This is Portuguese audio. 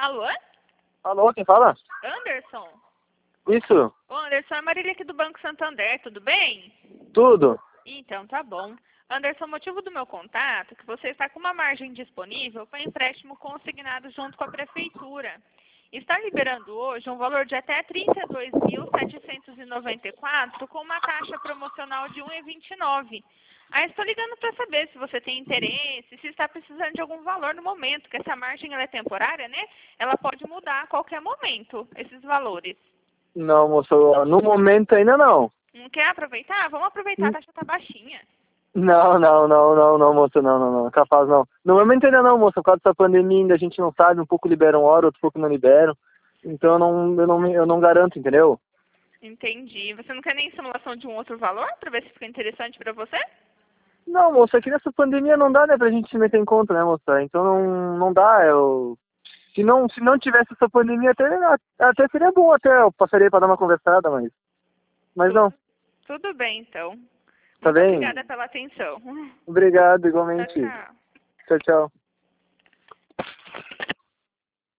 Alô? Alô, quem fala? Anderson? Isso, Ô, Anderson, é a Marília aqui do Banco Santander, tudo bem? tudo. Então, tá bom. Anderson, o motivo do meu contato é que você está com uma margem disponível para empréstimo consignado junto com a Prefeitura. Está liberando hoje um valor de até R$ 32.794 com uma taxa promocional de 1,29. Aí estou ligando para saber se você tem interesse, se está precisando de algum valor no momento, que essa margem ela é temporária, né? Ela pode mudar a qualquer momento, esses valores. Não, moço, no momento ainda não. Não quer aproveitar? Vamos aproveitar, a taxa está baixinha. Não, moço, não, capaz não. No momento ainda não, moço, por causa dessa pandemia ainda a gente não sabe, um pouco liberam hora, outro pouco não liberam. Então eu não garanto, entendeu? Entendi. Você não quer nem simulação de um outro valor para ver se fica interessante para você? Não, moço, aqui nessa pandemia não dá, né, pra gente se meter em conta, né, moça? Então não dá, se não tivesse essa pandemia até seria bom, até eu passaria pra dar uma conversada, mas não, Tudo bem, então. tá Muito bem? obrigada pela atenção. Obrigado, Tchau, igualmente. tchau. Tchau, tchau.